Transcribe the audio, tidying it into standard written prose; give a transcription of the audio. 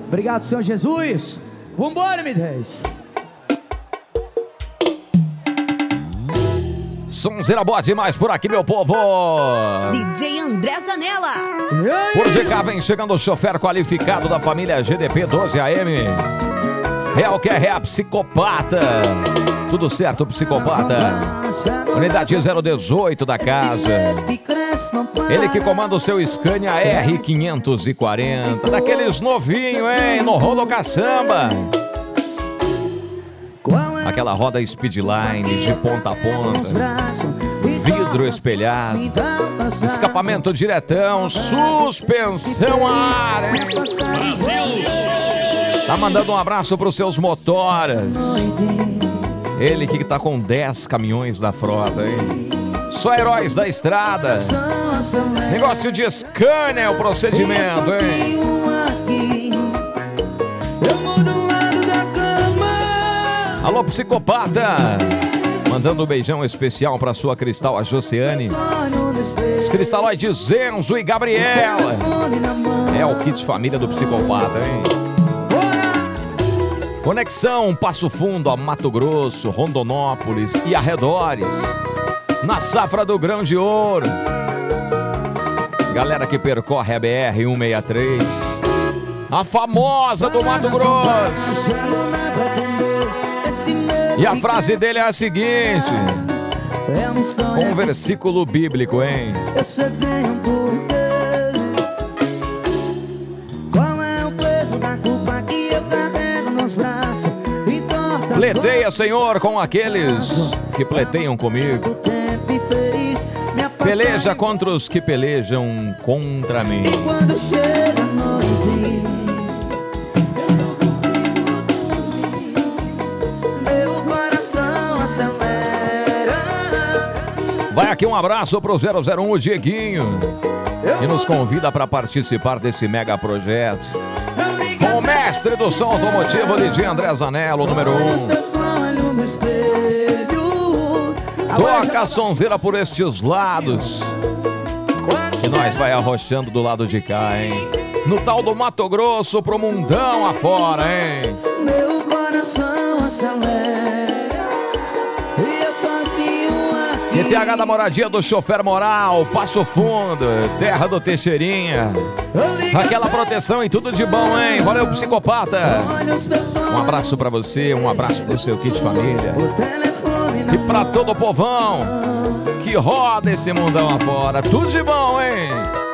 Obrigado, Senhor Jesus. Vambora, M10. Sonzeira boa demais por aqui, meu povo. DJ André Zanella. Por GK vem chegando o chofer qualificado da família GDP 12 AM. Real que é psicopata. Tudo certo, psicopata. Unidade 018 da casa. Ele que comanda o seu Scania R540. Daqueles novinho, hein? No rolo caçamba. Aquela roda Speedline de ponta a ponta. Vidro espelhado. Escapamento diretão. Suspensão a ar, hein? Tá mandando um abraço pros seus motoras. Ele que tá com 10 caminhões da frota, hein? Só heróis da estrada. Negócio de Scania é o procedimento, hein? Alô, psicopata! Mandando um beijão especial pra sua Cristal, a Josiane. Os cristalóides Zenzo e Gabriela. É o kit família do psicopata, hein? Conexão Passo Fundo a Mato Grosso, Rondonópolis e arredores. Na safra do grão de ouro. Galera que percorre a BR-163. A famosa do Mato Grosso. E a frase dele é a seguinte, com um versículo bíblico, hein? Pleiteia, Senhor, com aqueles que pleteiam comigo. Peleja contra os que pelejam contra mim. Vai aqui um abraço pro 001, o Dieguinho, que nos convida para participar desse mega projeto. Com o mestre do som automotivo, DJ André Zanella, número 1. Toca a sonzeira por estes lados, que nós vai arrochando do lado de cá, hein? No tal do Mato Grosso pro mundão afora, hein? Meu coração acelera e eu sozinho aqui. QTH da moradia do chofer moral, Passo Fundo, terra do Teixeirinha. Aquela proteção e tudo de bom, hein? Valeu, psicopata. Um abraço pra você, um abraço pro seu kit família. E pra todo o povão que roda esse mundão afora. Tudo de bom, hein?